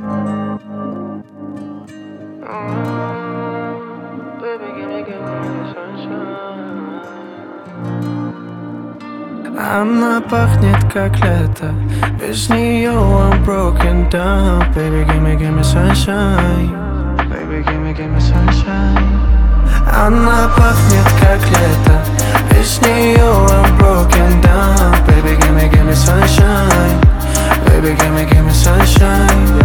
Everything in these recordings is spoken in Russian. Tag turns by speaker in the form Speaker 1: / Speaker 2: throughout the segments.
Speaker 1: Она пахнет как лето, без нее I'm broken down. Baby, give me sunshine. Baby, give me sunshine. Она пахнет как лето, без нее I'm broken down. Baby, give me sunshine. Baby, give me sunshine.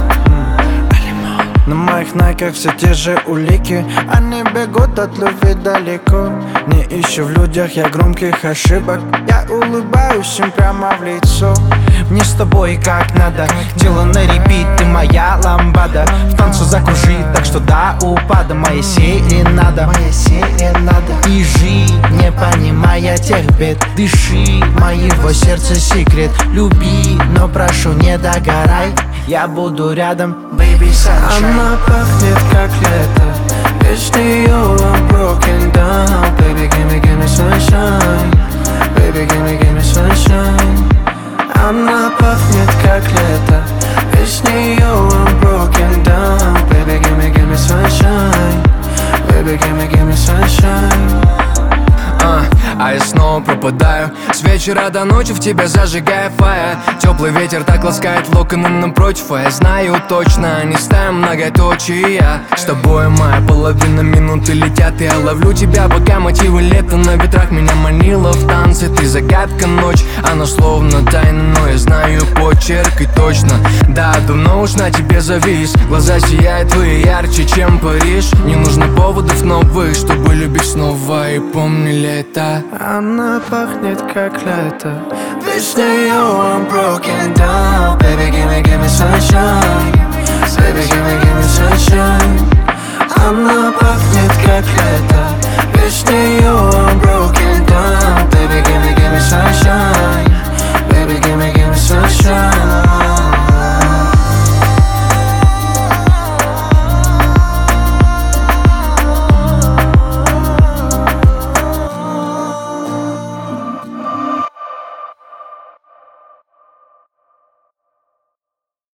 Speaker 1: На моих найках все те же улики, они бегут от любви далеко. Не ищу в людях я громких ошибок, я улыбаюсь им прямо в лицо. Мне с тобой как надо, дело на репит, ты моя ламбада. В танцу закружи, так что до упада моя серенада. И жи, не понимая тех бед. Дыши, моего сердца секрет. Люби, но прошу не догорай, я буду рядом, baby sunshine. Она пахнет как лето, без нее I'm broken down. Baby, give me sunshine. Baby, give me sunshine. Она пахнет как лето, без нее I'm broken down. Baby, give me sunshine. Baby, give me sunshine.
Speaker 2: А я снова пропадаю, с вечера до ночи в тебя зажигая фаер. Теплый ветер так ласкает локоны напротив, а я знаю точно, не ставим многоточия. С тобой моя половина минуты летят, и я ловлю тебя, пока мотивы лета на ветрах меня манила в танце. Ты загадка ночь, она словно тайна, но я знаю почерк и точно. Да, давно уж на тебе завис, глаза сияют твои ярче, чем Париж. Не нужно поводов новых, чтобы любить снова, и помни лето.
Speaker 1: Она пахнет как лето, без нее I'm broken down. Baby, give me sunshine. Baby, give me sunshine. Она пахнет как лето, без нее